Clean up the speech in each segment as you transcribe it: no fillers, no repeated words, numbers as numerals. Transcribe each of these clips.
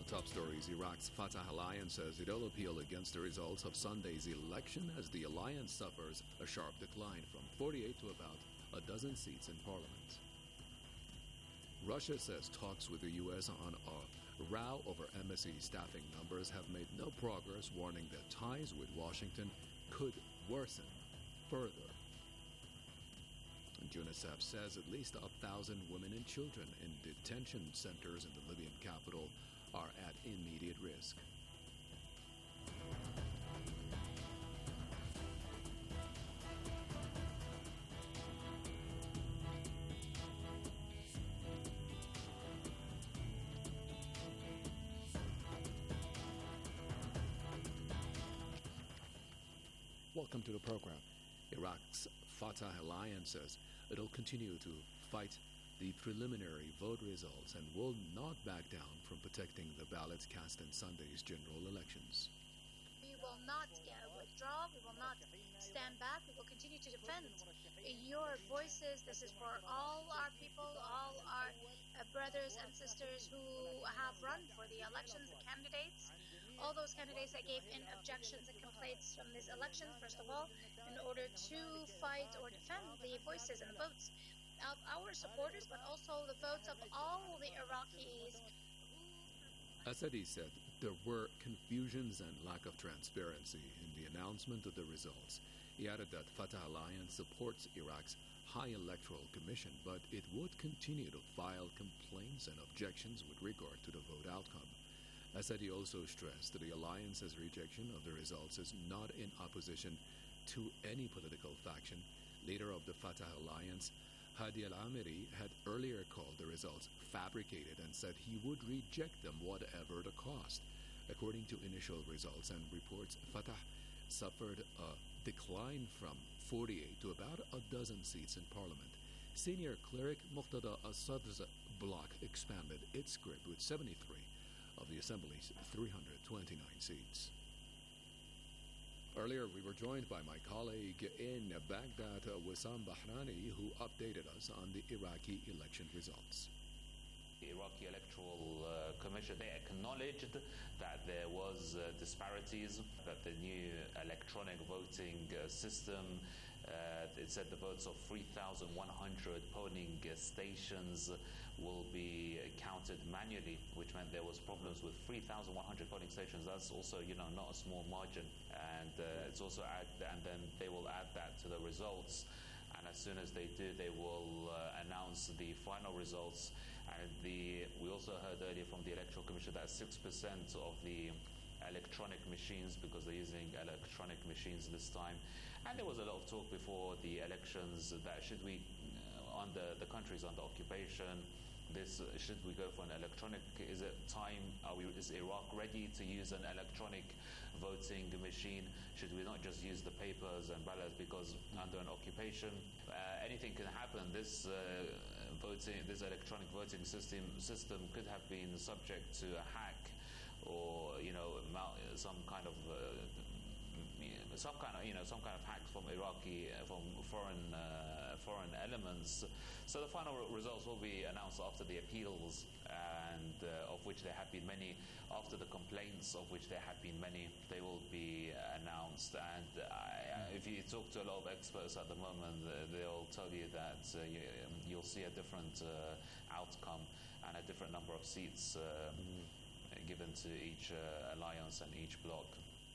top stories. Iraq's Fatah alliance says it'll appeal against the results of Sunday's election as the alliance suffers a sharp decline from 48 to about a dozen seats in parliament. Russia says talks with the U.S. on a row over embassy staffing numbers have made no progress, warning that ties with Washington could worsen further. UNICEF says at least 1,000 women and children in detention centers in the Libyan capital are at immediate risk. Welcome to the program. Iraq's Fatah alliance says it'll continue to fight the preliminary vote results and will not back down from protecting the ballots cast in Sunday's general elections. We will not withdraw. We will not stand back. We will continue to defend your voices. This is for all our people, all our brothers and sisters who have run for the elections, the candidates, all those candidates that gave in objections and complaints from this election, first of all, in order to fight or defend the voices and the votes of our supporters, but also the votes of all the Iraqis. Assadi said there were confusions and lack of transparency in the announcement of the results. He added that Fatah Alliance supports Iraq's High Electoral Commission, but it would continue to file complaints and objections with regard to the vote outcome. Assadi also stressed that the alliance's rejection of the results is not in opposition to any political faction. Leader of the Fatah Alliance, Hadi al-Amiri, had earlier called the results fabricated and said he would reject them whatever the cost. According to initial results and reports, Fatah suffered a decline from 48 to about a dozen seats in parliament. Senior cleric Muqtada Asad's bloc expanded its grip with 73 of the assembly's 329 seats. Earlier, we were joined by my colleague in Baghdad, Wissam Bahrani, who updated us on the Iraqi election results. The Iraqi Electoral Commission, they acknowledged that there was disparities, that the new electronic voting system, it said the votes of 3,100 polling stations will be counted manually, which meant there was problems with 3,100 polling stations. That's also, not a small margin. And it's also and then they will add that to the results. And as soon as they do, they will announce the final results. And we also heard earlier from the Electoral Commission that 6% of the electronic machines, because they're using electronic machines this time. And there was a lot of talk before the elections that the country's under occupation. Should we go for an electronic? Is it time? Is Iraq ready to use an electronic voting machine? Should we not just use the papers and ballots because under an occupation, anything can happen? This electronic voting system could have been subject to a hack, or some kind of hacks from foreign elements. So the final results will be announced after the appeals, and of which there have been many, after the complaints, of which there have been many. They will be announced, and if you talk to a lot of experts at the moment, they'll tell you that you'll see a different outcome and a different number of seats given to each alliance and each bloc.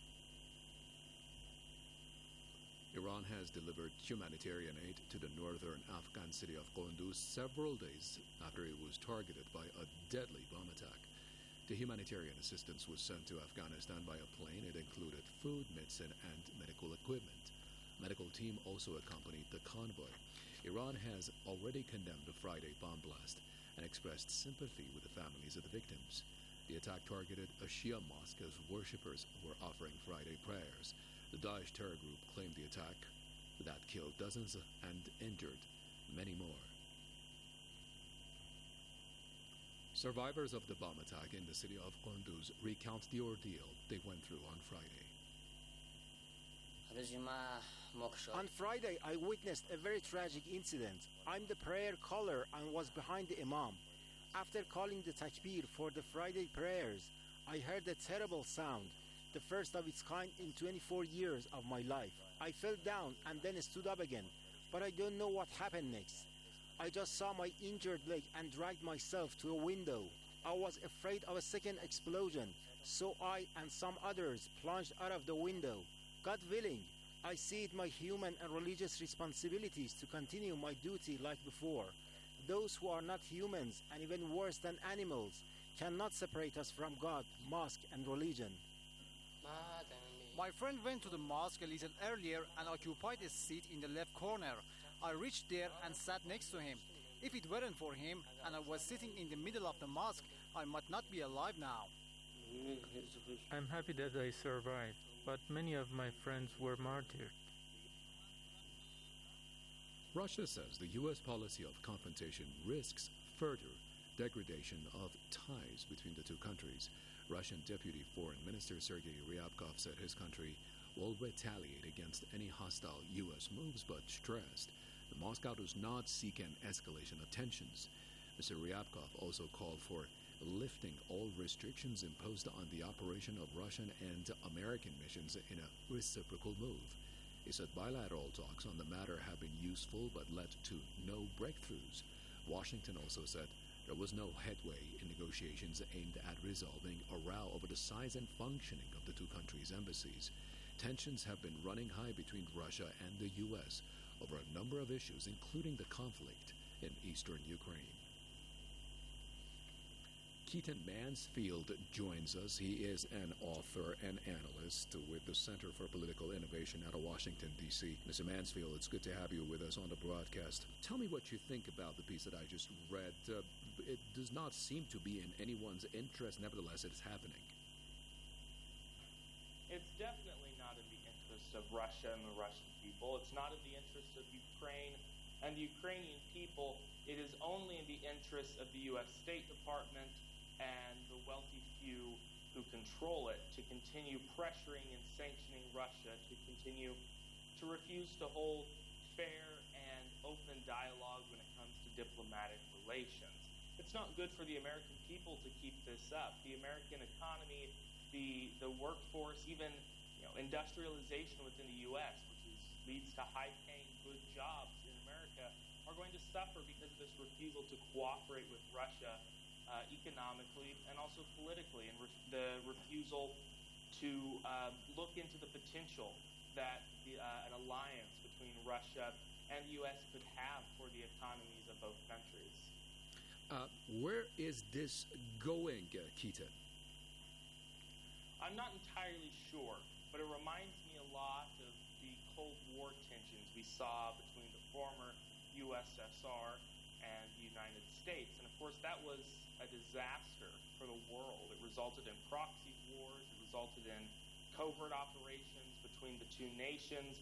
Iran has delivered humanitarian aid to the northern Afghan city of Qunduz several days after it was targeted by a deadly bomb attack. The humanitarian assistance was sent to Afghanistan by a plane. It included food, medicine, and medical equipment. A medical team also accompanied the convoy. Iran has already condemned the Friday bomb blast and expressed sympathy with the families of the victims. The attack targeted a Shia mosque as worshippers were offering Friday prayers. The Daesh terror group claimed the attack that killed dozens and injured many more. Survivors of the bomb attack in the city of Qunduz recount the ordeal they went through on Friday. On Friday, I witnessed a very tragic incident. I'm the prayer caller and was behind the imam. After calling the takbir for the Friday prayers, I heard a terrible sound, the first of its kind in 24 years of my life. I fell down and then stood up again, but I don't know what happened next. I just saw my injured leg and dragged myself to a window. I was afraid of a second explosion, so I and some others plunged out of the window. God willing, I see it my human and religious responsibilities to continue my duty like before. Those who are not humans, and even worse than animals, cannot separate us from God, mosque, and religion. My friend went to the mosque a little earlier and occupied a seat in the left corner. I reached there and sat next to him. If it weren't for him and I was sitting in the middle of the mosque, I might not be alive now. I'm happy that I survived, but many of my friends were martyred. Russia says the U.S. policy of confrontation risks further degradation of ties between the two countries. Russian Deputy Foreign Minister Sergei Ryabkov said his country will retaliate against any hostile U.S. moves, but stressed that Moscow does not seek an escalation of tensions. Mr. Ryabkov also called for lifting all restrictions imposed on the operation of Russian and American missions in a reciprocal move. He said bilateral talks on the matter have been useful but led to no breakthroughs. Washington also said there was no headway in negotiations aimed at resolving a row over the size and functioning of the two countries' embassies. Tensions have been running high between Russia and the U.S. over a number of issues, including the conflict in eastern Ukraine. Keaton Mansfield joins us. He is an author and analyst with the Center for Political Innovation out of Washington, D.C. Mr. Mansfield, it's good to have you with us on the broadcast. Tell me what you think about the piece that I just read. It does not seem to be in anyone's interest. Nevertheless, it is happening. It's definitely not in the interest of Russia and the Russian people. It's not in the interest of Ukraine and the Ukrainian people. It is only in the interest of the U.S. State Department and the wealthy few who control it to continue pressuring and sanctioning Russia, to continue to refuse to hold fair and open dialogue when it comes to diplomatic relations. It's not good for the American people to keep this up. The American economy, the workforce, even industrialization within the U.S., which leads to high-paying, good jobs in America, are going to suffer because of this refusal to cooperate with Russia economically and also politically, and the refusal to look into the potential that an alliance between Russia and the U.S. could have for the economies of both countries. Where is this going, Keaton? I'm not entirely sure, but it reminds me a lot of the Cold War tensions we saw between the former USSR and the United States. And of course, that was a disaster for the world. It resulted in proxy wars. It resulted in covert operations between the two nations.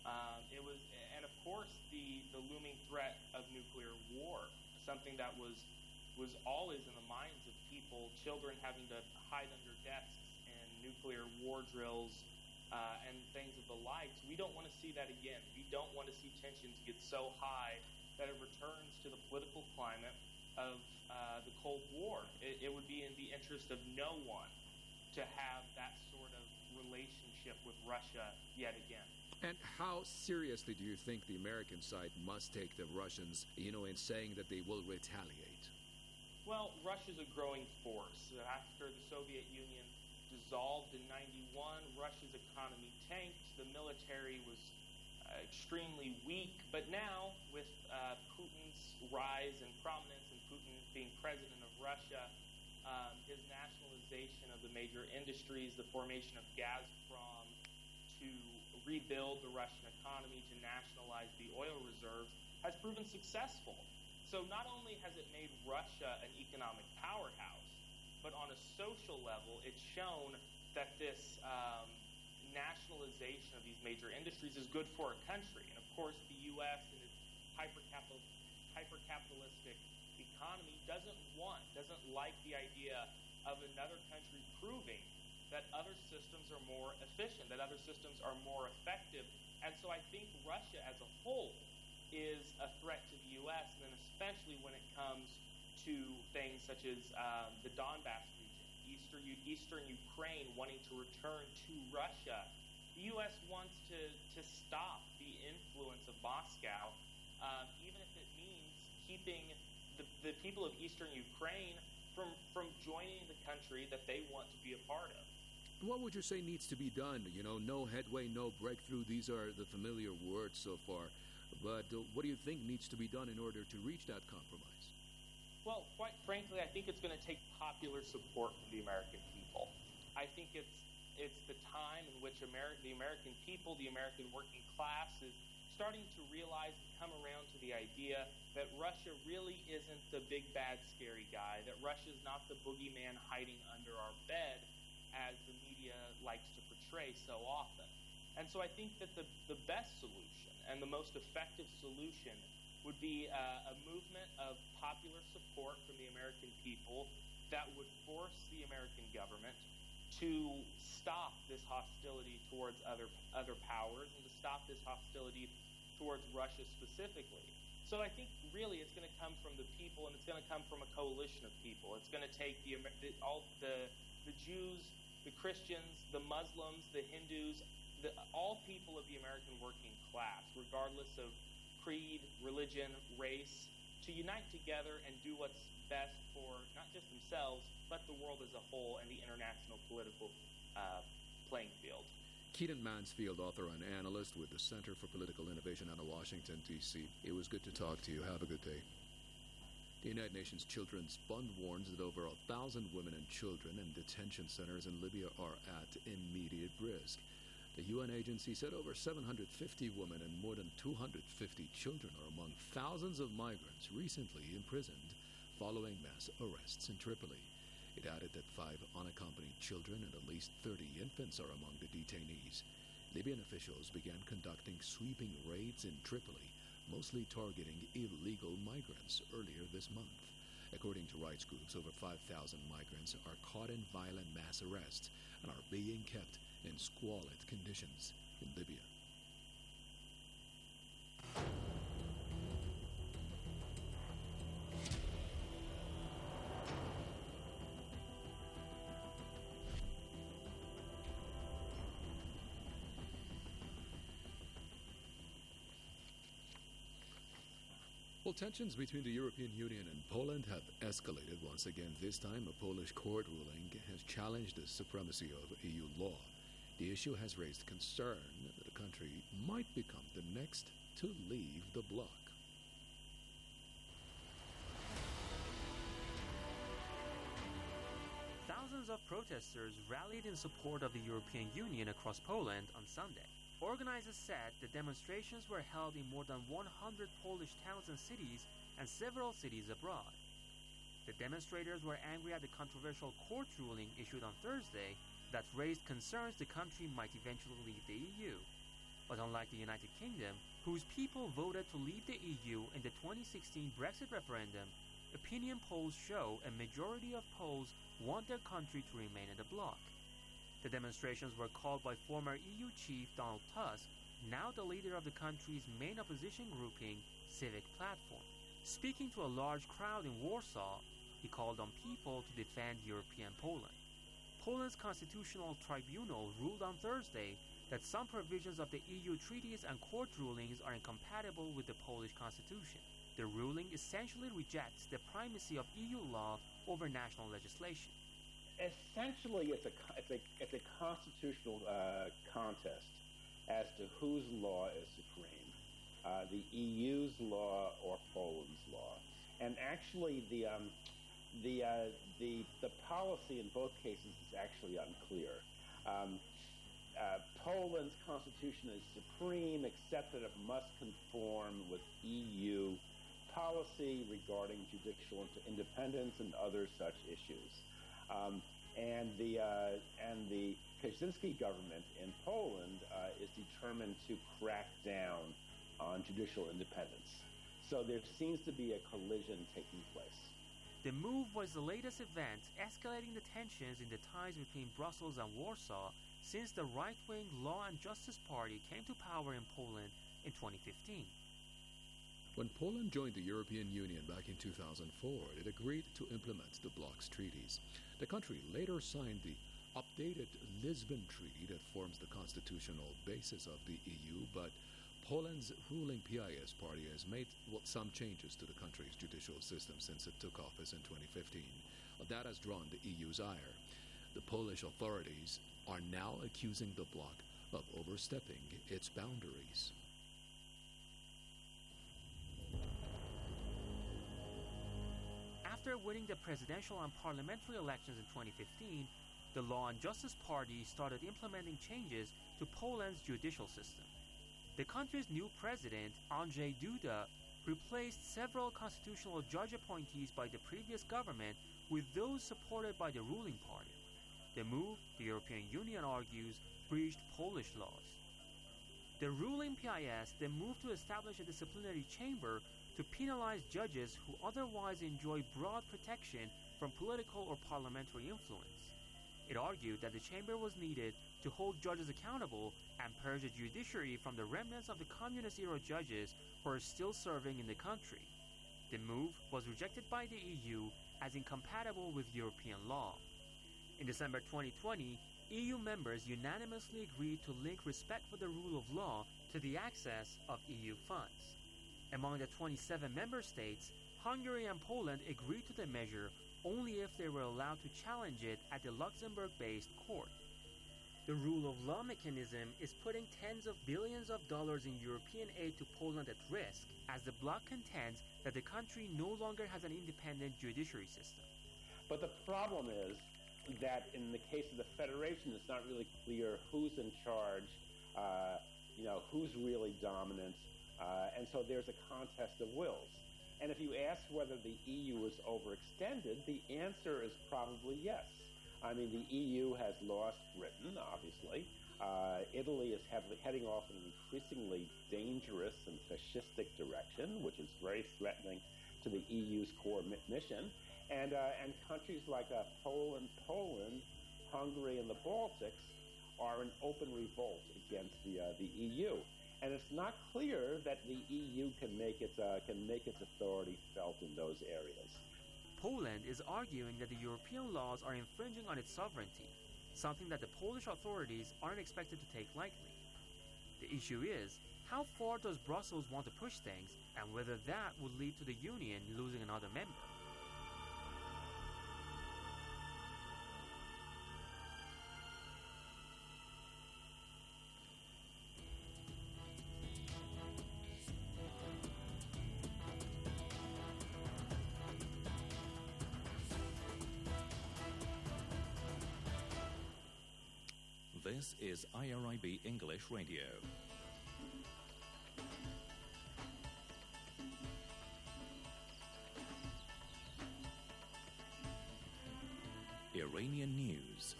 And of course, the looming threat of nuclear war, something that was always in the minds of people, children having to hide under desks in nuclear war drills and things of the like. We don't want to see that again. We don't want to see tensions get so high that it returns to the political climate of the Cold War. It would be in the interest of no one to have that sort of relationship with Russia yet again. And how seriously do you think the American side must take the Russians, in saying that they will retaliate? Well, Russia's a growing force. After the Soviet Union dissolved in '91, Russia's economy tanked. The military was extremely weak. But now, with Putin's rise in prominence and Putin being president of Russia, his nationalization of the major industries, the formation of Gazprom to rebuild the Russian economy, to nationalize the oil reserves, has proven successful. So not only has it made Russia an economic powerhouse, but on a social level, it's shown that this nationalization of these major industries is good for a country. And of course, the U.S. and its hyper-capitalistic economy doesn't like the idea of another country proving that other systems are more efficient, that other systems are more effective. And so I think Russia as a whole is a threat to the U.S., and then especially when it comes to things such as the Donbass region, Eastern Ukraine wanting to return to Russia. The U.S. wants to stop the influence of Moscow, even if it means keeping the people of Eastern Ukraine from joining the country that they want to be a part of. What would you say needs to be done? You know, no headway, no breakthrough. These are the familiar words so far. But what do you think needs to be done in order to reach that compromise? Well, quite frankly, I think it's going to take popular support from the American people. I think it's the time in which the American people, the American working class, is starting to realize and come around to the idea that Russia really isn't the big, bad, scary guy, that Russia is not the boogeyman hiding under our bed, as the media likes to portray so often. And so I think that the best solution and the most effective solution would be a movement of popular support from the American people that would force the American government to stop this hostility towards other powers and to stop this hostility towards Russia specifically. So I think really it's going to come from the people, and it's going to come from a coalition of people. It's going to take all the Jews, the Christians, the Muslims, the Hindus, all people of the American working class, regardless of creed, religion, race, to unite together and do what's best for not just themselves, but the world as a whole and the international political playing field. Keaton Mansfield, author and analyst with the Center for Political Innovation out of Washington, D.C. It was good to talk to you. Have a good day. The United Nations Children's Fund warns that over 1,000 women and children in detention centers in Libya are at immediate risk. The UN agency said over 750 women and more than 250 children are among thousands of migrants recently imprisoned following mass arrests in Tripoli. It added that 5 unaccompanied children and at least 30 infants are among the detainees. Libyan officials began conducting sweeping raids in Tripoli, mostly targeting illegal migrants earlier this month. According to rights groups, over 5,000 migrants are caught in violent mass arrests and are being kept in squalid conditions in Libya. Well, tensions between the European Union and Poland have escalated once again. This time, a Polish court ruling has challenged the supremacy of EU law. The issue has raised concern that the country might become the next to leave the bloc. Thousands of protesters rallied in support of the European Union across Poland on Sunday. Organizers said the demonstrations were held in more than 100 Polish towns and cities and several cities abroad. The demonstrators were angry at the controversial court ruling issued on Thursday that raised concerns the country might eventually leave the EU. But unlike the United Kingdom, whose people voted to leave the EU in the 2016 Brexit referendum, opinion polls show a majority of Poles want their country to remain in the bloc. The demonstrations were called by former EU chief Donald Tusk, now the leader of the country's main opposition grouping, Civic Platform. Speaking to a large crowd in Warsaw, he called on people to defend European Poland. Poland's Constitutional Tribunal ruled on Thursday that some provisions of the EU treaties and court rulings are incompatible with the Polish constitution. The ruling essentially rejects the primacy of EU law over national legislation. Essentially, it's a constitutional contest as to whose law is supreme, the EU's law or Poland's law. And actually, the policy in both cases is actually unclear. Poland's constitution is supreme, except that it must conform with EU policy regarding judicial independence and other such issues. And the Kaczynski government in Poland is determined to crack down on judicial independence. So there seems to be a collision taking place. The move was the latest event escalating the tensions in the ties between Brussels and Warsaw since the right-wing Law and Justice Party came to power in Poland in 2015. When Poland joined the European Union back in 2004, it agreed to implement the bloc's treaties. The country later signed the updated Lisbon Treaty that forms the constitutional basis of the EU, but Poland's ruling PIS party has made some changes to the country's judicial system since it took office in 2015. That has drawn the EU's ire. The Polish authorities are now accusing the bloc of overstepping its boundaries. After winning the presidential and parliamentary elections in 2015, the Law and Justice Party started implementing changes to Poland's judicial system. The country's new president, Andrzej Duda, replaced several constitutional judge appointees by the previous government with those supported by the ruling party. The move, the European Union argues, breached Polish laws. The ruling PIS then moved to establish a disciplinary chamber to penalize judges who otherwise enjoy broad protection from political or parliamentary influence. It argued that the chamber was needed to hold judges accountable and purge the judiciary from the remnants of the communist-era judges who are still serving in the country. The move was rejected by the EU as incompatible with European law. In December 2020, EU members unanimously agreed to link respect for the rule of law to the access of EU funds. Among the 27 member states, Hungary and Poland agreed to the measure only if they were allowed to challenge it at the Luxembourg-based court. The rule of law mechanism is putting tens of billions of dollars in European aid to Poland at risk, as the bloc contends that the country no longer has an independent judiciary system. But the problem is that in the case of the federation, it's not really clear who's in charge, who's really dominant, and so there's a contest of wills. And if you ask whether the EU is overextended, the answer is probably yes. I mean, the EU has lost Britain, obviously. Italy is heading off in an increasingly dangerous and fascistic direction, which is very threatening to the EU's core mission. And countries like Poland, Hungary, and the Baltics are in open revolt against the EU. And it's not clear that the EU can make its authority felt in those areas. Poland is arguing that the European laws are infringing on its sovereignty, something that the Polish authorities aren't expected to take lightly. The issue is, how far does Brussels want to push things, and whether that would lead to the Union losing another member? This is IRIB English Radio. Iranian news,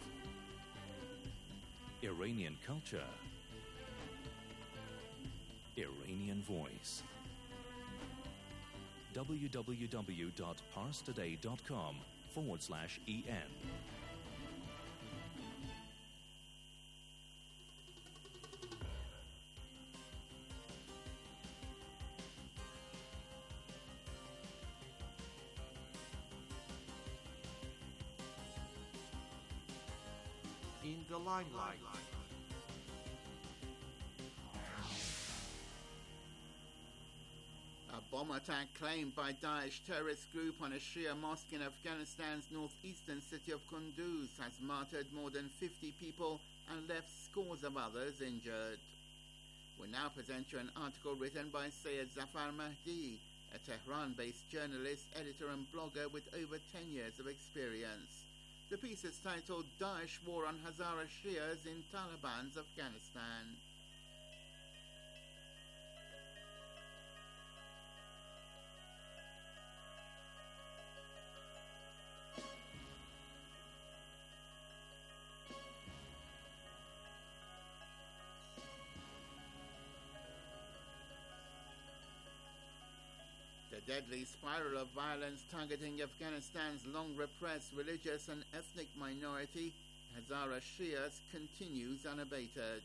Iranian culture, Iranian voice. www.parstoday.com/EN. In the limelight. A bomb attack claimed by Daesh terrorist group on a Shia mosque in Afghanistan's northeastern city of Kunduz has martyred more than 50 people and left scores of others injured. We now present you an article written by Syed Zafar Mahdi, a Tehran-based journalist, editor and blogger with over 10 years of experience. The piece is titled Daesh War on Hazara Shias in Taliban's Afghanistan. The deadly spiral of violence targeting Afghanistan's long-repressed religious and ethnic minority, Hazara Shias, continues unabated.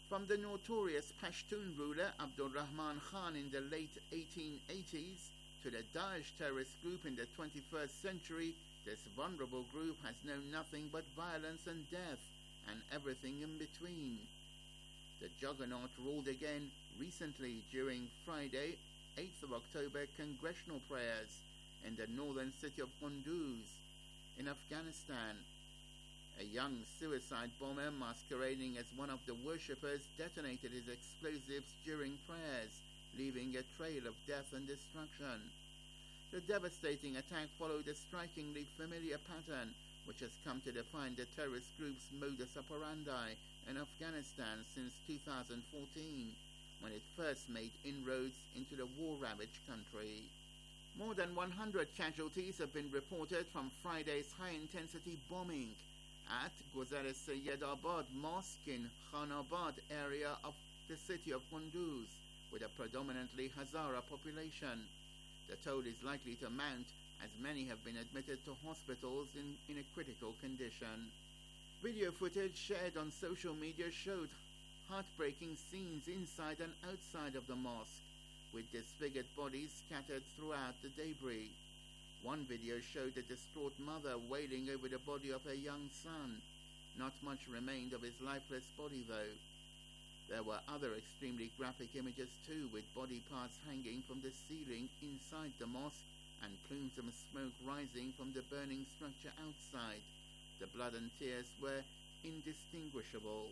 From the notorious Pashtun ruler Abdul Rahman Khan in the late 1880s to the Daesh terrorist group in the 21st century, this vulnerable group has known nothing but violence and death, and everything in between. The juggernaut rolled again recently during Friday, 8th of October, congressional prayers in the northern city of Kunduz in Afghanistan. A young suicide bomber masquerading as one of the worshippers detonated his explosives during prayers, leaving a trail of death and destruction. The devastating attack followed a strikingly familiar pattern, which has come to define the terrorist group's modus operandi in Afghanistan since 2014, when it first made inroads into the war-ravaged country. More than 100 casualties have been reported from Friday's high-intensity bombing at Guzar-e-Sayyedabad Mosque in Khanabad area of the city of Kunduz, with a predominantly Hazara population. The toll is likely to mount, as many have been admitted to hospitals in a critical condition. Video footage shared on social media showed heartbreaking scenes inside and outside of the mosque, with disfigured bodies scattered throughout the debris. One video showed a distraught mother wailing over the body of her young son. Not much remained of his lifeless body, though. There were other extremely graphic images too, with body parts hanging from the ceiling inside the mosque and plumes of smoke rising from the burning structure outside. The blood and tears were indistinguishable.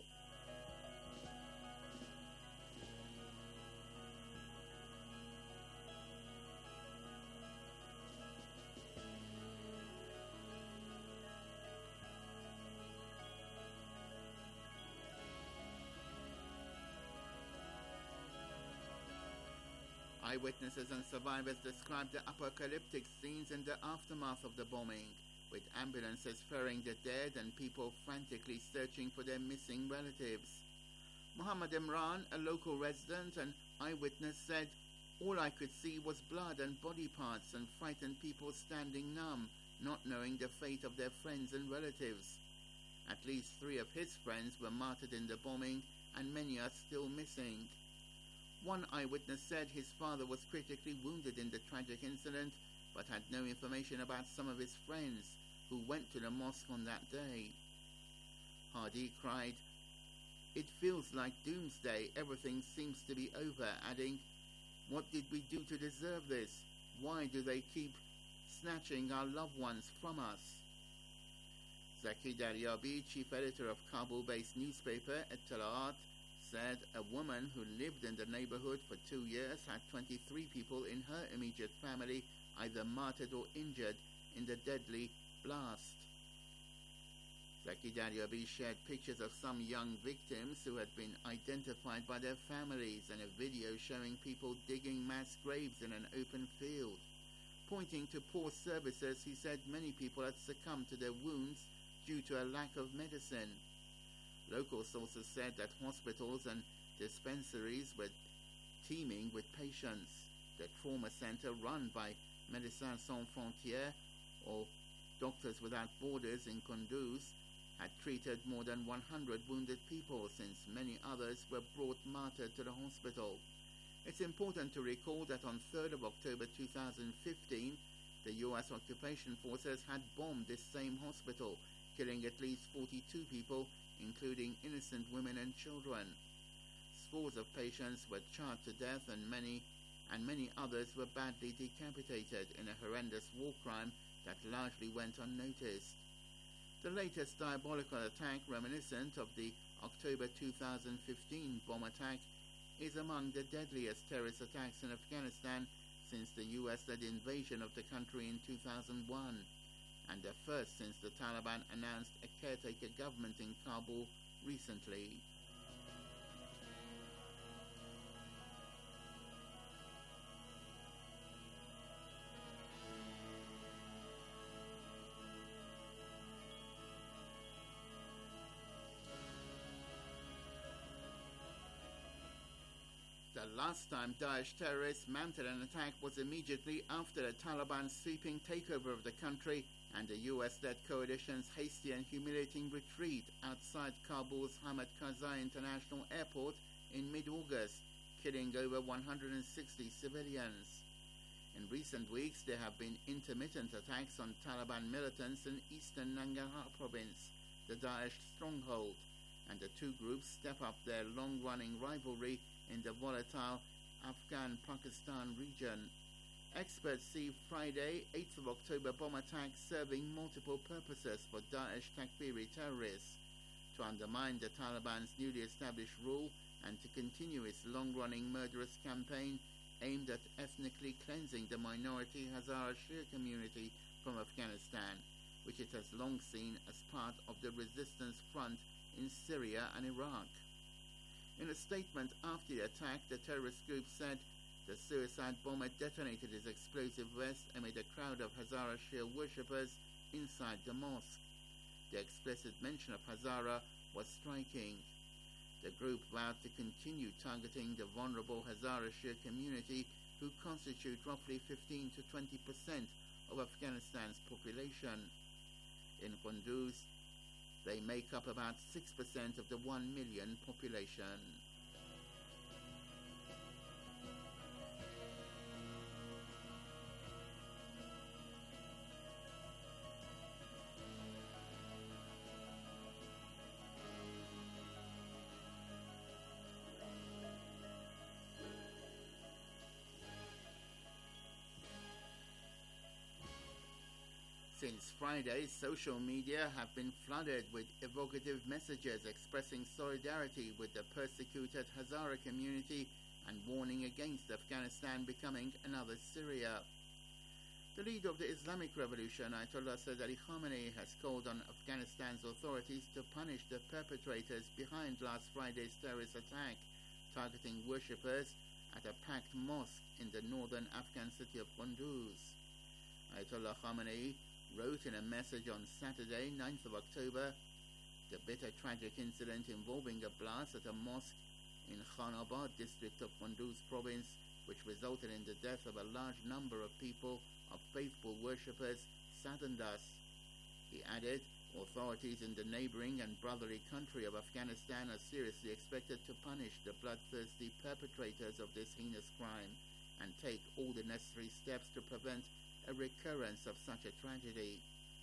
Eyewitnesses and survivors described the apocalyptic scenes in the aftermath of the bombing, with ambulances ferrying the dead and people frantically searching for their missing relatives. Muhammad Imran, a local resident and eyewitness, said, "All I could see was blood and body parts and frightened people standing numb, not knowing the fate of their friends and relatives." At least 3 of his friends were martyred in the bombing, and many are still missing. One eyewitness said his father was critically wounded in the tragic incident, but had no information about some of his friends who went to the mosque on that day. Hadi cried, "It feels like doomsday. Everything seems to be over," adding, "What did we do to deserve this? Why do they keep snatching our loved ones from us?" Zaki Daryabi, chief editor of Kabul-based newspaper Ettelaat, said a woman who lived in the neighborhood for 2 years had 23 people in her immediate family either martyred or injured in the deadly blast. Zaki Daryabi shared pictures of some young victims who had been identified by their families and a video showing people digging mass graves in an open field. Pointing to poor services, he said many people had succumbed to their wounds due to a lack of medicine. Local sources said that hospitals and dispensaries were teeming with patients. The trauma center run by Médecins Sans Frontières, or Doctors Without Borders in Kunduz, had treated more than 100 wounded people, since many others were brought martyred to the hospital. It's important to recall that on 3rd of October 2015, the U.S. occupation forces had bombed this same hospital, killing at least 42 people, including innocent women and children. Scores of patients were charred to death, and many others were badly decapitated in a horrendous war crime that largely went unnoticed. The latest diabolical attack, reminiscent of the October 2015 bomb attack, is among the deadliest terrorist attacks in Afghanistan since the US-led invasion of the country in 2001. And the first since the Taliban announced a caretaker government in Kabul recently. The last time Daesh terrorists mounted an attack was immediately after the Taliban's sweeping takeover of the country and the US-led coalition's hasty and humiliating retreat outside Kabul's Hamid Karzai International Airport in mid-August, killing over 160 civilians. In recent weeks, there have been intermittent attacks on Taliban militants in eastern Nangarhar province, the Daesh stronghold, and the two groups step up their long-running rivalry in the volatile Afghan-Pakistan region. Experts see Friday, 8th of October bomb attacks serving multiple purposes for Daesh Takfiri terrorists: to undermine the Taliban's newly established rule and to continue its long-running murderous campaign aimed at ethnically cleansing the minority Hazara Shia community from Afghanistan, which it has long seen as part of the resistance front in Syria and Iraq. In a statement after the attack, the terrorist group said the suicide bomber detonated his explosive vest amid a crowd of Hazara Shia worshippers inside the mosque. The explicit mention of Hazara was striking. The group vowed to continue targeting the vulnerable Hazara Shia community, who constitute roughly 15 to 20% of Afghanistan's population. In Kunduz, they make up about 6% of the 1 million population. Since Friday, social media have been flooded with evocative messages expressing solidarity with the persecuted Hazara community and warning against Afghanistan becoming another Syria. The leader of the Islamic Revolution, Ayatollah Sayyid Ali Khamenei, has called on Afghanistan's authorities to punish the perpetrators behind last Friday's terrorist attack, targeting worshippers at a packed mosque in the northern Afghan city of Kunduz. Ayatollah Khamenei wrote in a message on Saturday, 9th of October, the bitter tragic incident involving a blast at a mosque in Khanabad district of Kunduz province, which resulted in the death of a large number of people, of faithful worshippers, saddened us. He added, authorities in the neighboring and brotherly country of Afghanistan are seriously expected to punish the bloodthirsty perpetrators of this heinous crime and take all the necessary steps to prevent a recurrence of such a tragedy.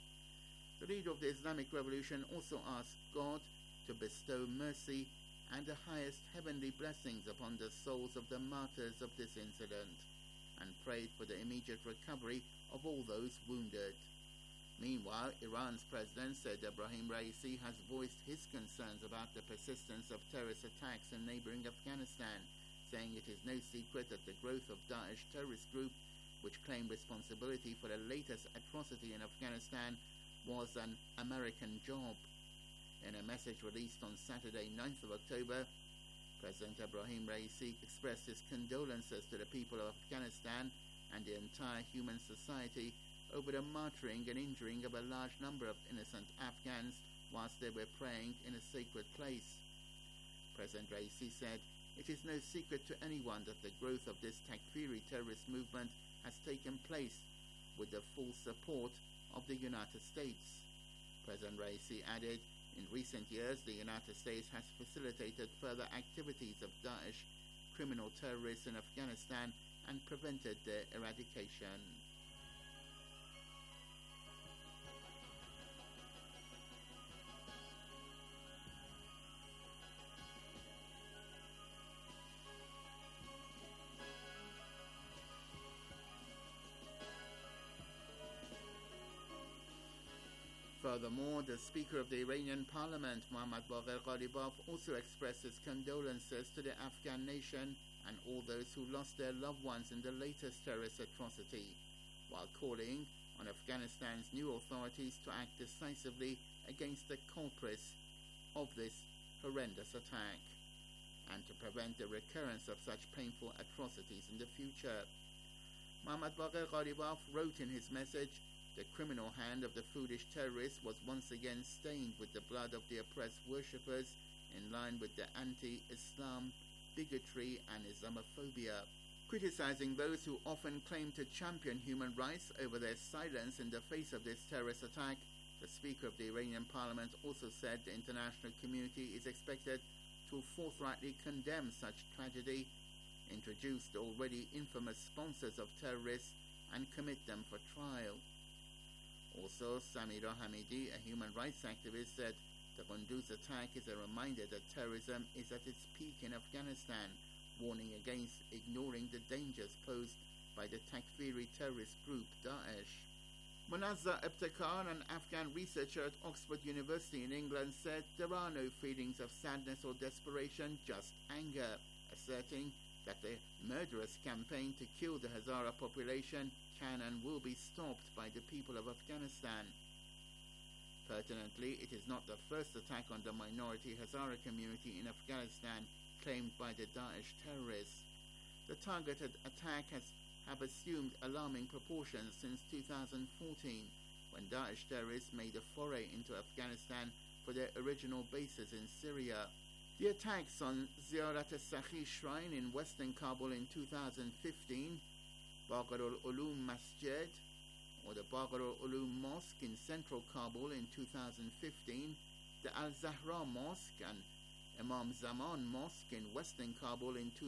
The leader of the Islamic Revolution also asked God to bestow mercy and the highest heavenly blessings upon the souls of the martyrs of this incident, and prayed for the immediate recovery of all those wounded. Meanwhile, Iran's President Said Ebrahim Raisi has voiced his concerns about the persistence of terrorist attacks in neighboring Afghanistan, saying it is no secret that the growth of Daesh terrorist group, which claimed responsibility for the latest atrocity in Afghanistan, was an American job. In a message released on Saturday, 9th of October, President Ebrahim Raisi expressed his condolences to the people of Afghanistan and the entire human society over the martyring and injuring of a large number of innocent Afghans whilst they were praying in a sacred place. President Raisi said, "It is no secret to anyone that the growth of this Takfiri terrorist movement has taken place with the full support of the United States." President Raisi added, in recent years, the United States has facilitated further activities of Daesh criminal terrorists in Afghanistan and prevented their eradication. Furthermore, the Speaker of the Iranian Parliament, Mohammad Bagher Ghalibaf, also expressed his condolences to the Afghan nation and all those who lost their loved ones in the latest terrorist atrocity, while calling on Afghanistan's new authorities to act decisively against the culprits of this horrendous attack and to prevent the recurrence of such painful atrocities in the future. Mohammad Bagher Ghalibaf wrote in his message, "The criminal hand of the foolish terrorists was once again stained with the blood of the oppressed worshippers in line with the anti-Islam bigotry and Islamophobia. Criticizing those who often claim to champion human rights over their silence in the face of this terrorist attack, the Speaker of the Iranian Parliament also said the international community is expected to forthrightly condemn such tragedy, introduce the already infamous sponsors of terrorists, and commit them for trial. Also, Samira Hamidi, a human rights activist, said the Kunduz attack is a reminder that terrorism is at its peak in Afghanistan, warning against ignoring the dangers posed by the Takfiri terrorist group Daesh. Munazza Ibtekar, an Afghan researcher at Oxford University in England, said there are no feelings of sadness or desperation, just anger, asserting that the murderous campaign to kill the Hazara population can and will be stopped by the people of Afghanistan. Pertinently, it is not the first attack on the minority Hazara community in Afghanistan claimed by the Daesh terrorists. The targeted attack have assumed alarming proportions since 2014, when Daesh terrorists made a foray into Afghanistan for their original bases in Syria. The attacks on Ziyarat al-Sakhi Shrine in western Kabul in 2015, Baghr al-Ulum Masjid, or the Baghr al-Ulum Mosque in central Kabul in 2015, the Al-Zahra Mosque and Imam Zaman Mosque in western Kabul in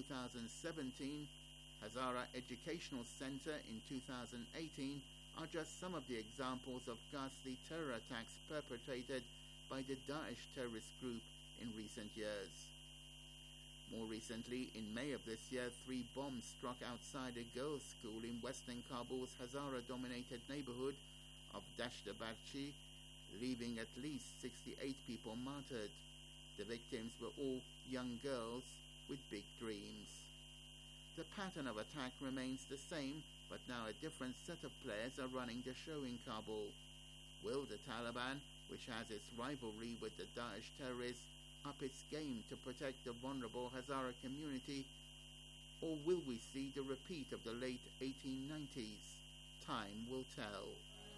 2017, Hazara Educational Center in 2018 are just some of the examples of ghastly terror attacks perpetrated by the Daesh terrorist group in recent years. More recently, in May of this year, 3 bombs struck outside a girls' school in western Kabul's Hazara-dominated neighborhood of Dashtabarchi, leaving at least 68 people martyred. The victims were all young girls with big dreams. The pattern of attack remains the same, but now a different set of players are running the show in Kabul. Will the Taliban, which has its rivalry with the Daesh terrorists, up its game to protect the vulnerable Hazara community, or will we see the repeat of the late 1890s? Time will tell.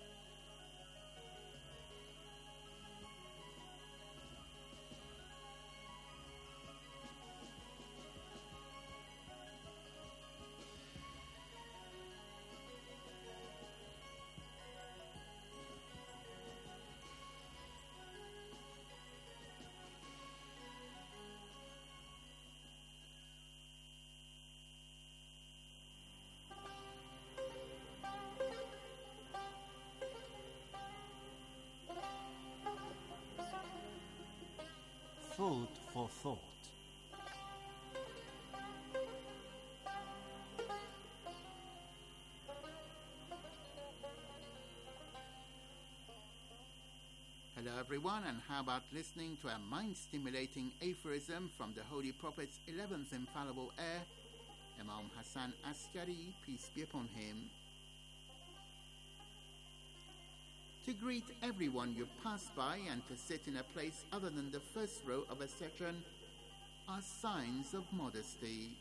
Food for thought. Hello everyone, and how about listening to a mind-stimulating aphorism from the Holy Prophet's 11th infallible heir, Imam Hassan Askari, peace be upon him. To greet everyone you pass by and to sit in a place other than the first row of a section are signs of modesty.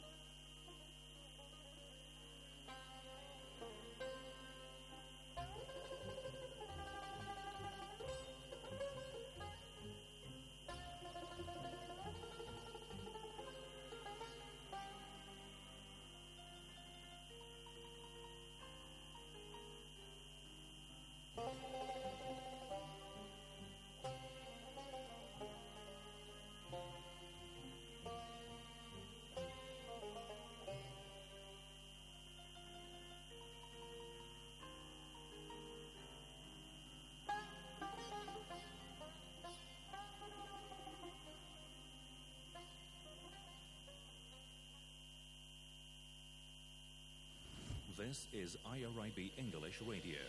This is IRIB English Radio.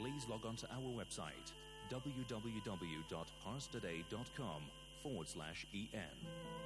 please log on to our website www.parstoday.com/en.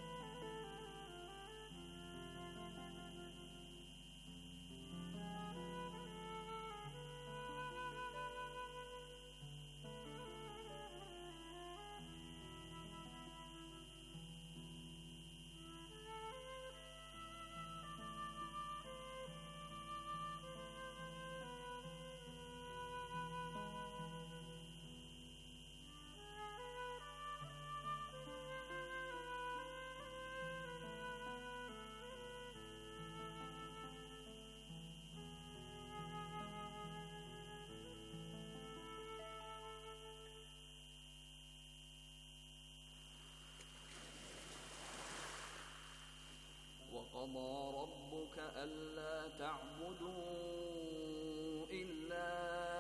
وقضى ربك ألا تعبدوا إلا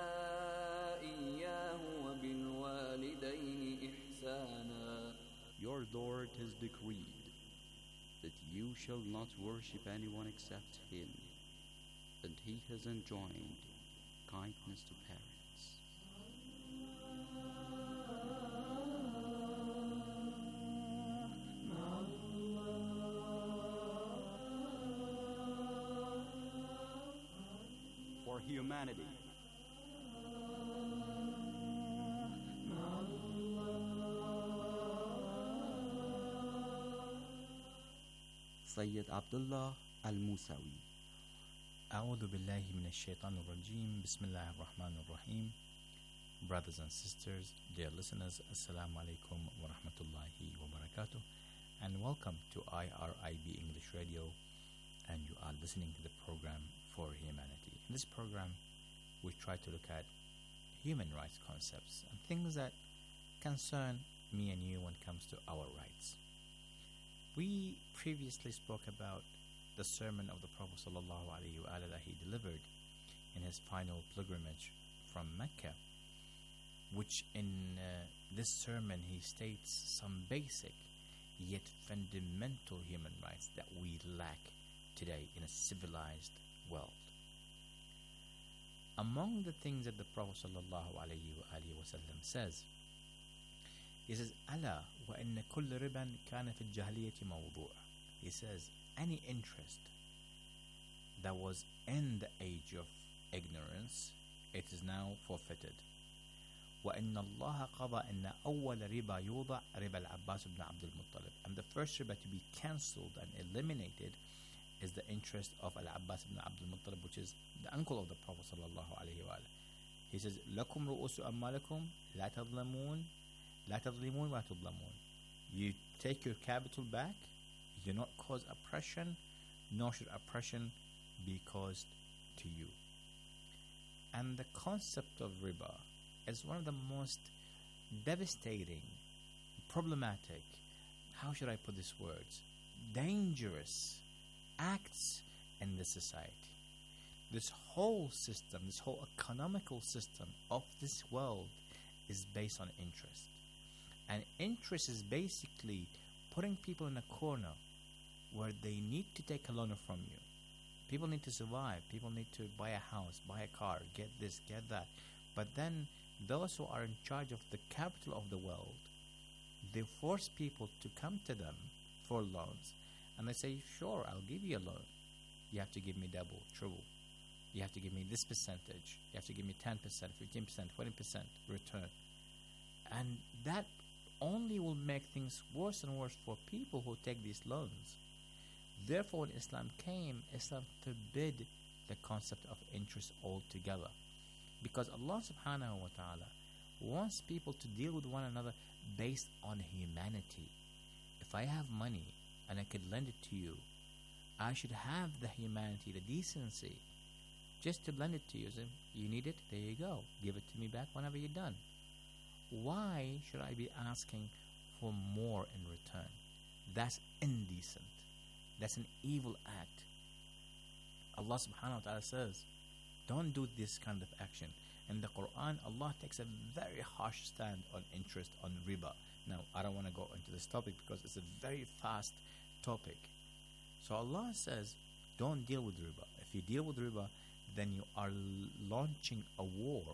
إياه وبالوالدين إحسانا. Your Lord has decreed that you shall not worship anyone except Him, and He has enjoined kindness to parents. For humanity. Sayyid Abdullah Al-Musawi. أعوذ بالله من الشيطان الرجيم بسم الله الرحمن الرحيم. Brothers and sisters, dear listeners, Assalamu alaikum wa rahmatullahi wa barakatuh, and welcome to IRIB English Radio, and you are listening to the program For Humanity. In this program, we try to look at human rights concepts and things that concern me and you when it comes to our rights. We previously spoke about the sermon of the Prophet ﷺ that he delivered in his final pilgrimage from Mecca, which in this sermon he states some basic yet fundamental human rights that we lack today in a civilized world. Among the things that the Prophet ﷺ says, he says, "Ala wa inna kull riban kana fi al-jahiliyyati mawdu'." He says, any interest that was in the age of ignorance, it is now forfeited. وَإِنَّ اللَّهَ قَضَى إِنَّ أَوَّلَ رِبَا يُوضَعْ رِبَا الْعَبَّاسِ بْنِ عَبْدِ الْمُطَّلِبِ. And the first riba to be cancelled and eliminated is the interest of Al-Abbas ibn Abdul Muttalib, which is the uncle of the Prophet sallallahu alaihi wasallam. He says, "Lakum ru'usu ammalikum la tadlamun, la tadlimun wa tudlamun." You take your capital back. You do not cause oppression, nor should oppression be caused to you. And the concept of riba is one of the most devastating, problematic, how should I put these words, dangerous acts in the society. This whole system, this whole economical system of this world is based on interest. And interest is basically putting people in a corner where they need to take a loan from you. People need to survive. People need to buy a house, buy a car, get this, get that. But then those who are in charge of the capital of the world, they force people to come to them for loans. And they say, sure, I'll give you a loan. You have to give me double, triple. You have to give me this percentage. You have to give me 10%, 15%, 20% return. And that only will make things worse and worse for people who take these loans. Therefore, when Islam came, Islam forbid the concept of interest altogether. Because Allah subhanahu wa ta'ala wants people to deal with one another based on humanity. If I have money and I could lend it to you, I should have the humanity, the decency, just to lend it to you. So you need it, there you go. Give it to me back whenever you're done. Why should I be asking for more in return? That's indecent. That's an evil act. Allah subhanahu wa ta'ala says, don't do this kind of action. In the Quran, Allah takes a very harsh stand on interest, on riba. Now, I don't want to go into this topic because it's a very fast topic. So Allah says, don't deal with riba. If you deal with riba, then you are launching a war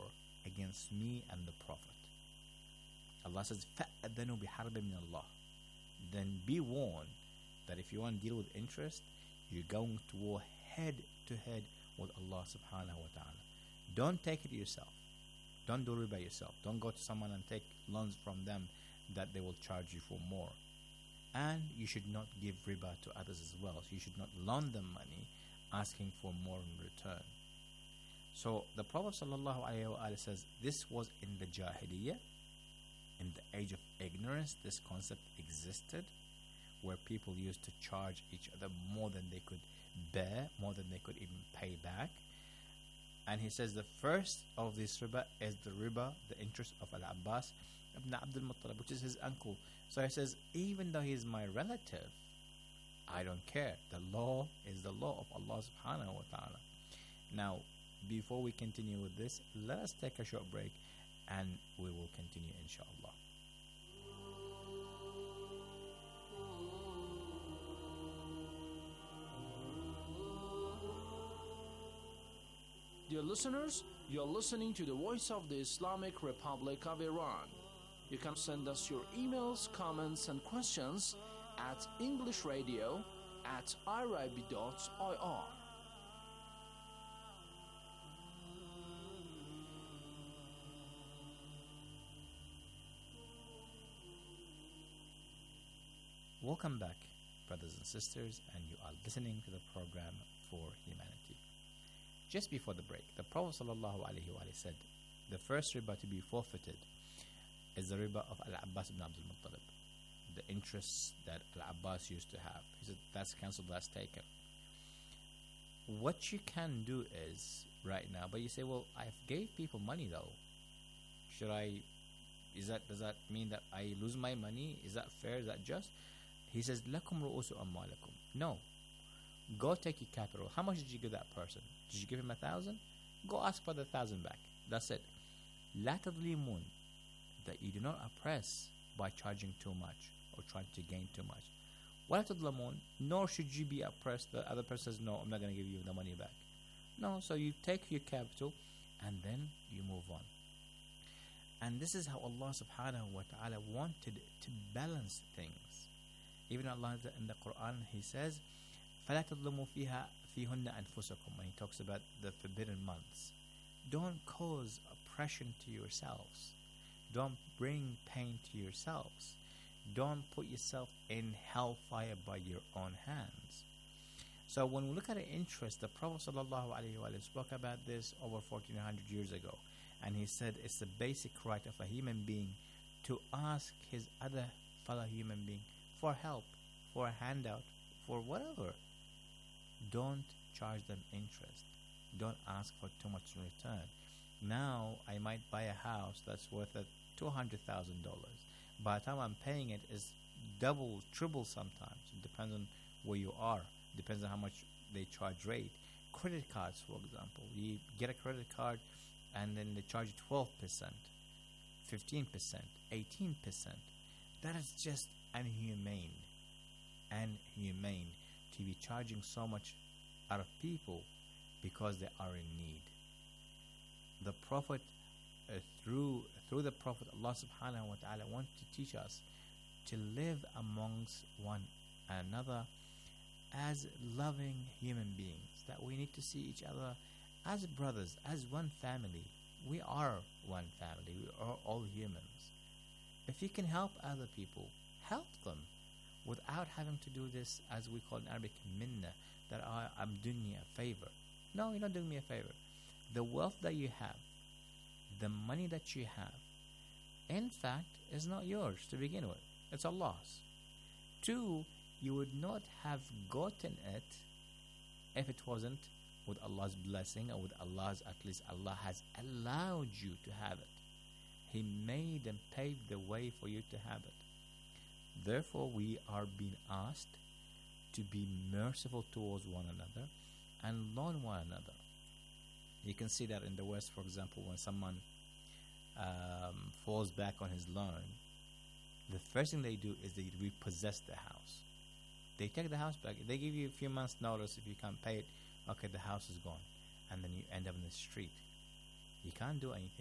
against me and the Prophet. Allah says, فَأَذَنُوا بِحَرْبٍ مِّنَ اللَّهِ. Then be warned that if you want to deal with interest, you're going to war head to head with Allah subhanahu wa ta'ala. Don't take it yourself. Don't do riba yourself. Don't go to someone and take loans from them that they will charge you for more. And you should not give riba to others as well. So you should not loan them money asking for more in return. So the Prophet ﷺ says this was in the Jahiliyyah, in the age of ignorance. This concept existed where people used to charge each other more than they could bear, more than they could even pay back. And he says the first of this riba is the riba, the interest of Al-Abbas ibn Abdul Muttalib, which is his uncle. So he says, even though he is my relative, I don't care. The law is the law of Allah subhanahu wa ta'ala. Now, before we continue with this, let us take a short break and we will continue inshallah. Dear listeners, you're listening to the Voice of the Islamic Republic of Iran. You can send us your emails, comments, and questions at englishradio@irib.ir. Welcome back, brothers and sisters, and you are listening to the program For Humanity. Just before the break, the Prophet ﷺ said the first riba to be forfeited is the riba of Al-Abbas ibn Abdul Muttalib, the interests that Al-Abbas used to have. He said that's cancelled, that's taken. What you can do is right now, but you say, well, I've gave people money though. Does that mean that I lose my money? Is that fair? Is that just? He says, لَكُمْ رُؤُسُ أَمْوَالِكُمْ. No. Go take your capital. How much did you give that person? Did you give him 1,000? Go ask for the 1,000 back. That's it. لَا تَظْلِمُونَ. That you do not oppress by charging too much or trying to gain too much. وَلَا تَظْلَمُونَ. Nor should you be oppressed. The other person says, no, I'm not going to give you the money back. No, so you take your capital and then you move on. And this is how Allah subhanahu wa ta'ala wanted to balance things. Even Allah in the Quran, He says, فَلَا تَظْلُمُوا فِيهُنَّ أَنفُسَكُمْ. When He talks about the forbidden months. Don't cause oppression to yourselves. Don't bring pain to yourselves. Don't put yourself in hellfire by your own hands. So when we look at the interest, the Prophet ﷺ spoke about this over 1400 years ago. And he said it's the basic right of a human being to ask his other fellow human being for help, for a handout, for whatever. Don't charge them interest. Don't ask for too much in return. Now I might buy a house that's worth $200,000. By the time I'm paying it, is double, triple sometimes. It depends on where you are. Depends on how much they charge rate. Credit cards, for example. You get a credit card and then they charge you 12%, 15%, 18%. That is just inhumane to be charging so much out of people because they are in need. The Prophet, through the Prophet, Allah subhanahu wa ta'ala wants to teach us to live amongst one another as loving human beings, that we need to see each other as brothers, as one family. We are one family. We are all humans. If you can help other people, help them without having to do this, as we call in Arabic, minna, that I'm doing you a favor. No, you're not doing me a favor. The wealth that you have, the money that you have, in fact, is not yours to begin with. It's Allah's. 2, you would not have gotten it if it wasn't with Allah's blessing, or with Allah's, at least Allah has allowed you to have it. He made and paved the way for you to have it. Therefore, we are being asked to be merciful towards one another and loan one another. You can see that in the West, for example, when someone falls back on his loan, the first thing they do is they repossess the house. They take the house back. They give you a few months' notice. If you can't pay it, okay, the house is gone. And then you end up in the street. You can't do anything.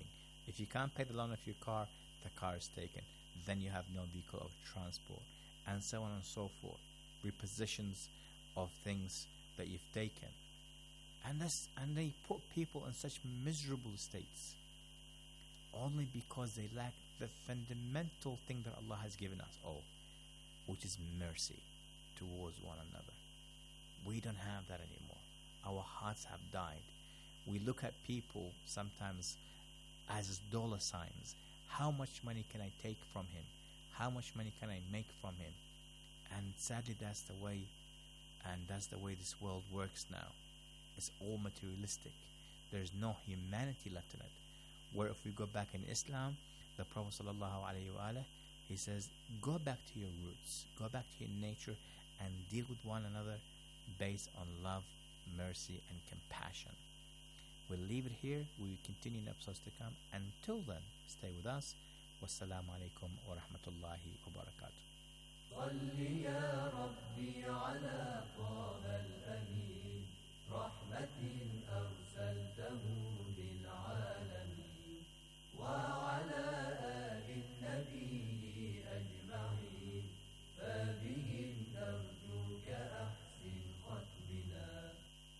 If you can't pay the loan of your car, the car is taken. Then you have no vehicle of transport, and so on and so forth. Repositions of things that you've taken. And they put people in such miserable states only because they lack the fundamental thing that Allah has given us all, which is mercy towards one another. We don't have that anymore. Our hearts have died. We look at people sometimes as dollar signs. How much money can I take from him? How much money can I make from him? And sadly, that's the way this world works now. It's all materialistic. There's no humanity left in it. Where if we go back in Islam, the Prophet ﷺ, he says, go back to your roots, go back to your nature, and deal with one another based on love, mercy, and compassion. We'll leave it here. We will continue in episodes to come. Until then, stay with us. Wassalamu alaikum wa rahmatullahi wa barakatuh. صل يا ربي على طه الأمين رحمة أرسلته للعالمين وعلى آل النبي أجمعين فبهم نرجوك أحسن ختمنا.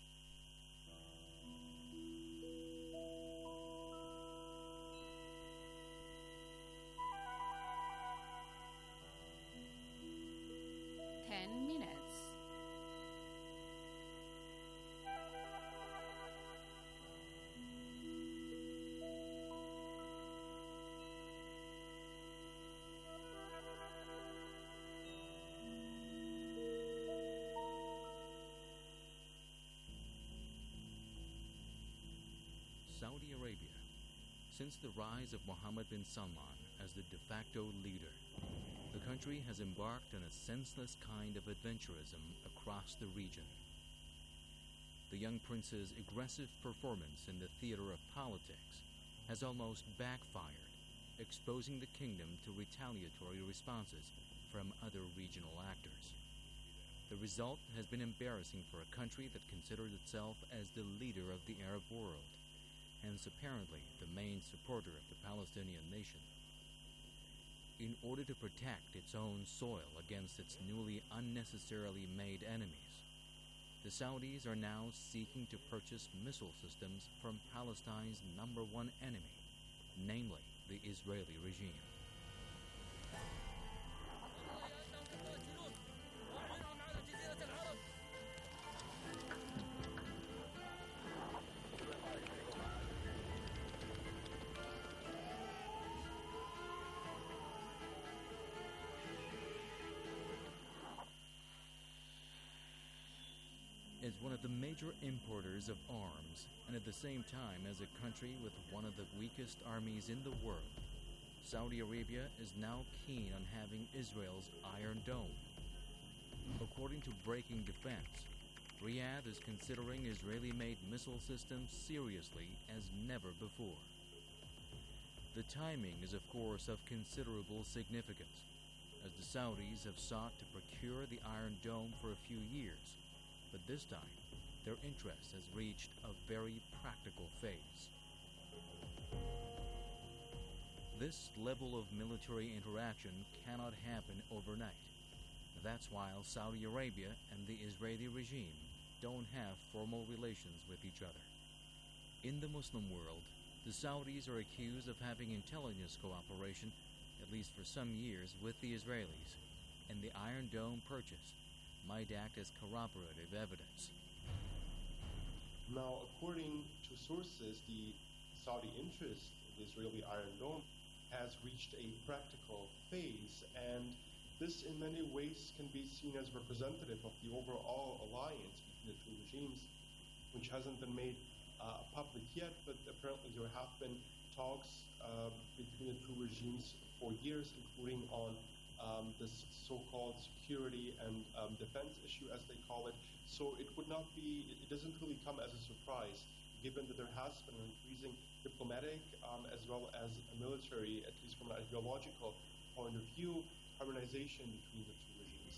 Saudi Arabia. Since the rise of Mohammed bin Salman as the de facto leader, the country has embarked on a senseless kind of adventurism across the region. The young prince's aggressive performance in the theater of politics has almost backfired, exposing the kingdom to retaliatory responses from other regional actors. The result has been embarrassing for a country that considers itself as the leader of the Arab world, hence apparently the main supporter of the Palestinian nation. In order to protect its own soil against its newly unnecessarily made enemies, the Saudis are now seeking to purchase missile systems from Palestine's number one enemy, namely the Israeli regime. As one of the major importers of arms, and at the same time as a country with one of the weakest armies in the world, Saudi Arabia is now keen on having Israel's Iron Dome. According to Breaking Defense, Riyadh is considering Israeli-made missile systems seriously as never before. The timing is of course of considerable significance, as the Saudis have sought to procure the Iron Dome for a few years, but this time their interest has reached a very practical phase. This level of military interaction cannot happen overnight. That's why Saudi Arabia and the Israeli regime don't have formal relations with each other. In the Muslim world, the Saudis are accused of having intelligence cooperation, at least for some years, with the Israelis, and the Iron Dome purchase might act as corroborative evidence. Now, according to sources, the Saudi interest in the Israeli Iron Dome has reached a practical phase, and this in many ways can be seen as representative of the overall alliance between the two regimes, which hasn't been made public yet, but apparently there have been talks between the two regimes for years, including on this so-called security and defense issue, as they call it. So it doesn't really come as a surprise, given that there has been an increasing diplomatic as well as a military, at least from an ideological point of view, harmonization between the two regimes.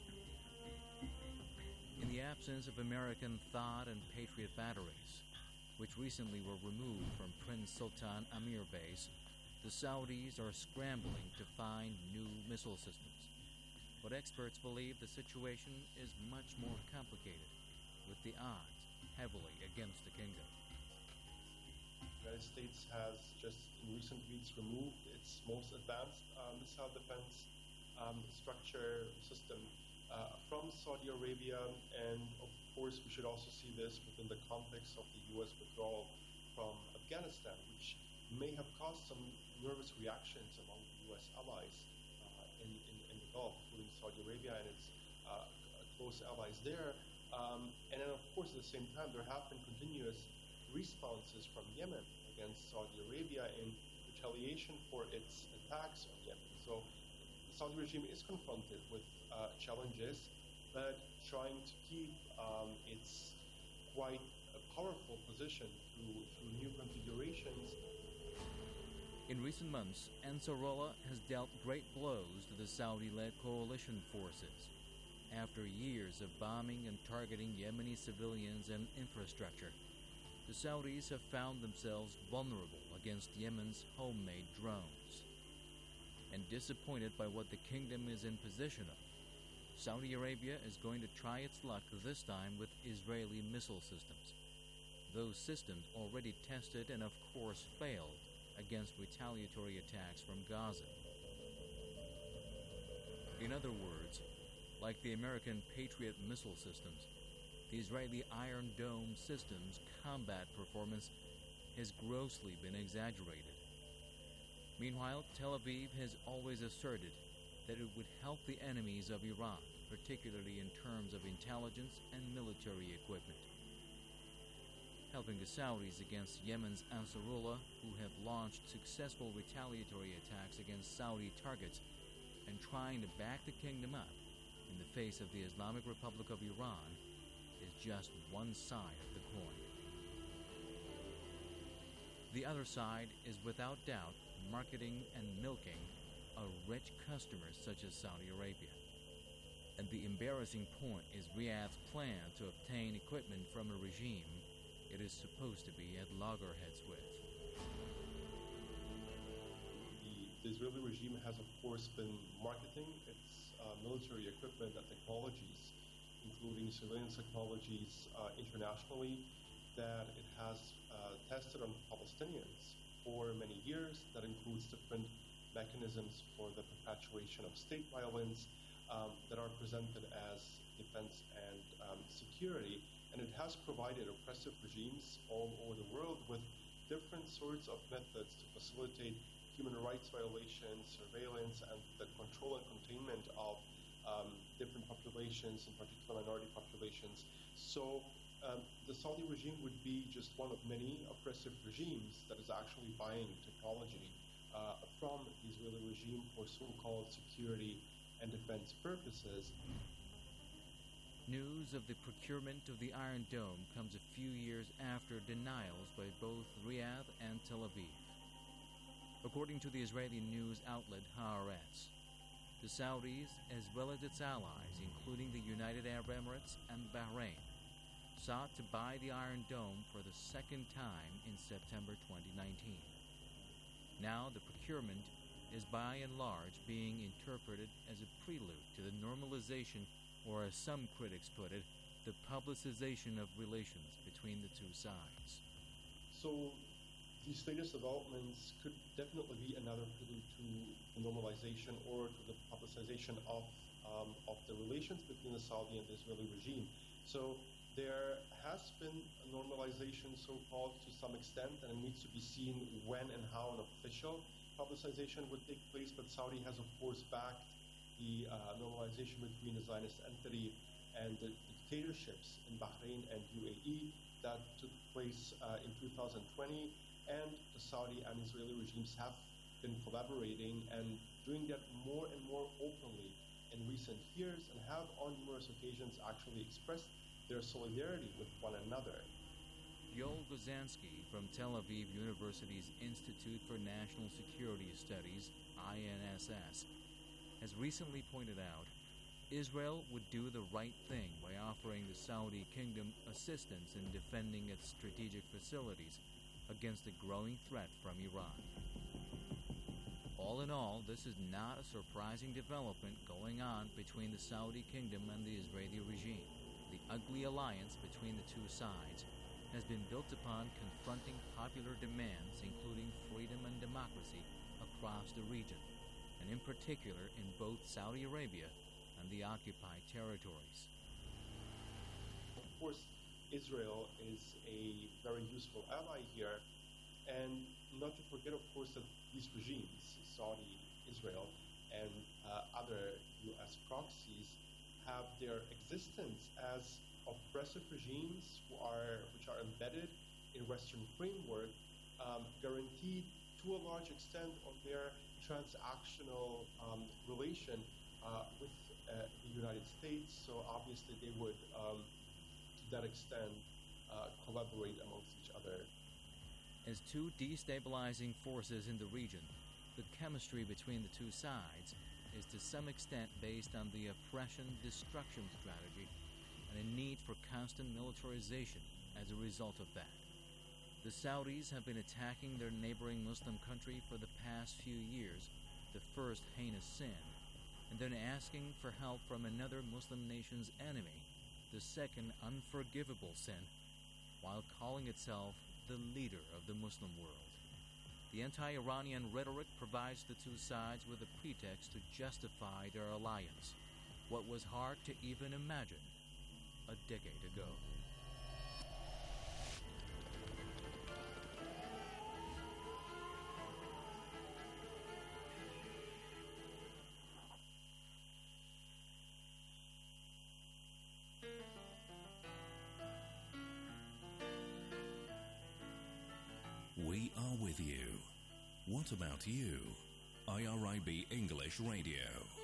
In the absence of American THAAD and Patriot batteries, which recently were removed from Prince Sultan Amir Base, the Saudis are scrambling to find new missile systems. But experts believe the situation is much more complicated, with the odds heavily against the kingdom. The United States has just in recent weeks removed its most advanced missile defense structure system from Saudi Arabia, and of course we should also see this within the context of the U.S. withdrawal from Afghanistan, which may have caused some nervous reactions among the U.S. allies in the Gulf, including Saudi Arabia and its close allies there. And then, of course, at the same time, there have been continuous responses from Yemen against Saudi Arabia in retaliation for its attacks on Yemen. So the Saudi regime is confronted with challenges, but trying to keep its quite a powerful position through new configurations. In recent months, Ansarullah has dealt great blows to the Saudi-led coalition forces. After years of bombing and targeting Yemeni civilians and infrastructure, the Saudis have found themselves vulnerable against Yemen's homemade drones. And disappointed by what the kingdom is in possession of, Saudi Arabia is going to try its luck this time with Israeli missile systems. Those systems already tested and of course failed against retaliatory attacks from Gaza. In other words, like the American Patriot missile systems, the Israeli Iron Dome system's combat performance has grossly been exaggerated. Meanwhile, Tel Aviv has always asserted that it would help the enemies of Iran, particularly in terms of intelligence and military equipment. Helping the Saudis against Yemen's Ansarullah, who have launched successful retaliatory attacks against Saudi targets, and trying to back the kingdom up in the face of the Islamic Republic of Iran, is just one side of the coin. The other side is without doubt marketing and milking a rich customers such as Saudi Arabia. And the embarrassing point is Riyadh's plan to obtain equipment from a regime it is supposed to be at loggerheads with. The Israeli regime has, of course, been marketing its military equipment and technologies, including surveillance technologies internationally, that it has tested on Palestinians for many years. That includes different mechanisms for the perpetuation of state violence that are presented as defense and security. And it has provided oppressive regimes all over the world with different sorts of methods to facilitate human rights violations, surveillance, and the control and containment of different populations, in particular minority populations. So the Saudi regime would be just one of many oppressive regimes that is actually buying technology from the Israeli regime for so-called security and defense purposes. News of the procurement of the Iron Dome comes a few years after denials by both Riyadh and Tel Aviv. According to the Israeli news outlet Haaretz, the Saudis, as well as its allies, including the United Arab Emirates and Bahrain, sought to buy the Iron Dome for the second time in September 2019. Now the procurement is by and large being interpreted as a prelude to the normalization, or as some critics put it, the publicization of relations between the two sides. So these latest developments could definitely be another prelude to the normalization or to the publicization of the relations between the Saudi and the Israeli regime. So there has been a normalization, so-called, to some extent, and it needs to be seen when and how an official publicization would take place. But Saudi has, of course, backed the normalization between the Zionist entity and the dictatorships in Bahrain and UAE that took place in 2020. And the Saudi and Israeli regimes have been collaborating and doing that more and more openly in recent years, and have on numerous occasions actually expressed their solidarity with one another. Yoel Gozansky from Tel Aviv University's Institute for National Security Studies, INSS, has recently pointed out Israel would do the right thing by offering the Saudi kingdom assistance in defending its strategic facilities against the growing threat from Iran. All in all, this is not a surprising development going on between the Saudi kingdom and the Israeli regime. The ugly alliance between the two sides has been built upon confronting popular demands, including freedom and democracy, across the region, and in particular in both Saudi Arabia and the occupied territories. Of course, Israel is a very useful ally here, and not to forget, of course, that these regimes, Saudi, Israel, and other U.S. proxies, have their existence as oppressive regimes which are embedded in Western framework, guaranteed to a large extent on their transactional relation with the United States. So obviously they would, to that extent, collaborate amongst each other. As two destabilizing forces in the region, the chemistry between the two sides is to some extent based on the oppression-destruction strategy and a need for constant militarization as a result of that. The Saudis have been attacking their neighboring Muslim country for the past few years, the first heinous sin, and then asking for help from another Muslim nation's enemy, the second unforgivable sin, while calling itself the leader of the Muslim world. The anti-Iranian rhetoric provides the two sides with a pretext to justify their alliance, what was hard to even imagine a decade ago. We are with you. What about you? IRIB English Radio.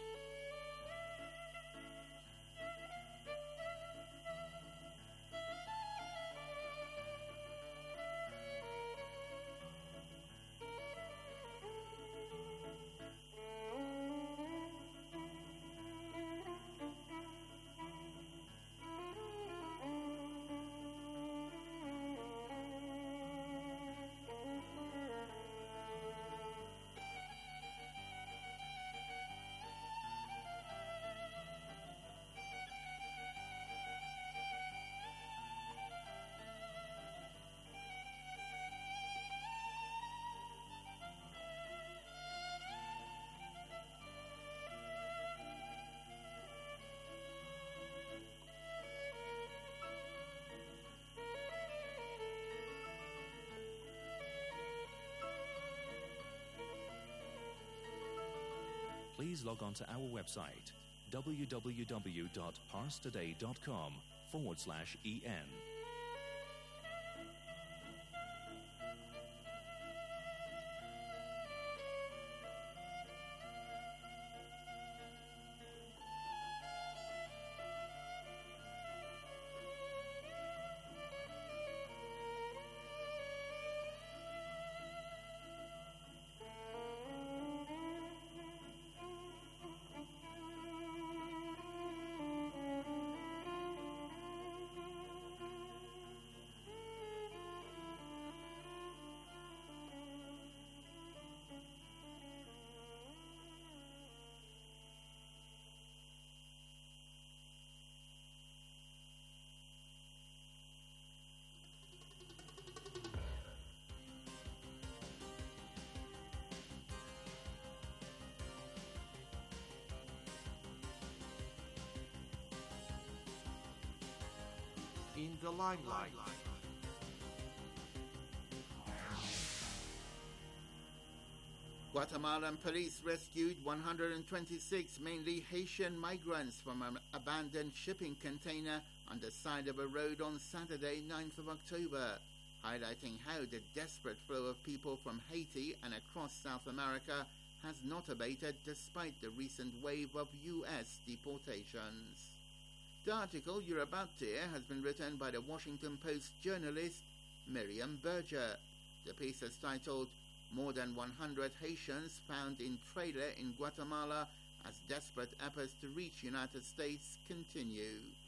Please log on to our website, www.parstoday.com/en. In the limelight. Guatemalan police rescued 126 mainly Haitian migrants from an abandoned shipping container on the side of a road on Saturday, 9th of October, highlighting how the desperate flow of people from Haiti and across South America has not abated despite the recent wave of U.S. deportations. The article you're about to hear has been written by the Washington Post journalist Miriam Berger. The piece is titled "More than 100 Haitians Found in Trailer in Guatemala as desperate efforts to reach United States continue.